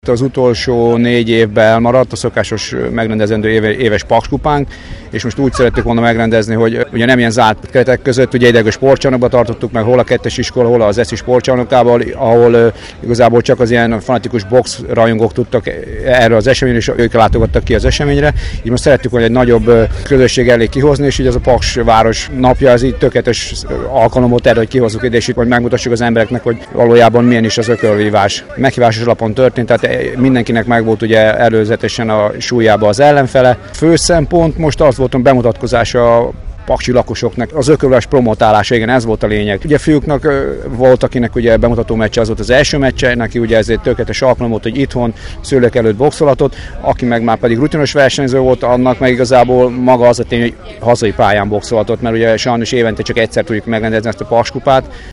Az utolsó 4 évben elmaradt a szokásos megrendezendő éves Pakskupánk, és most úgy szerettük volna megrendezni, hogy ugye nem ilyen zárt keretek között, ugye ideig a sportcsarnokba tartottuk meg, hol a 2-es iskola, hol az ESZI sportcsarnokában, ahol igazából csak az ilyen fanatikus box rajongók tudtak erre az eseményre, és ők látogattak ki az eseményre. Így most szerettük volna egy nagyobb közösség elé kihozni, és így ez a Paks város napja, ez így tökéletes alkalom volt erre, hogy kihozzuk ide, és itt, hogy megmutassuk az embereknek, hogy valójában milyen is az ökölvívás. Meghívásos alapon történt, tehát mindenkinek megvolt ugye előzetesen a súlyába az ellenfele. Fő szempont most az volt a bemutatkozása a paksi lakosoknak, az ökölvívás promotálása, igen, ez volt a lényeg. Ugye fiúknak volt, akinek ugye bemutató meccse, az volt az első meccse, neki ugye ez egy tökéletes alkalom volt, hogy itthon szülők előtt boxolatot, aki meg már pedig rutinos versenyző volt, annak meg igazából maga az a tény, hogy hazai pályán boxolatot, mert ugye sajnos évente csak egyszer tudjuk megrendezni ezt a Pakskupát.